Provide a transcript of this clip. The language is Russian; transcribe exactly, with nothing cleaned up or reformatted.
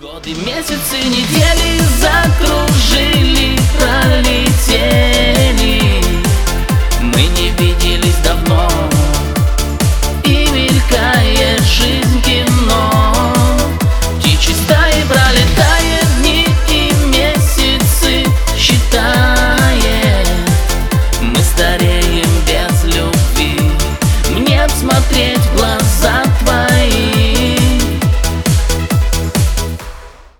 Годы, месяцы, недели закружили, пролетели. Мы не виделись давно.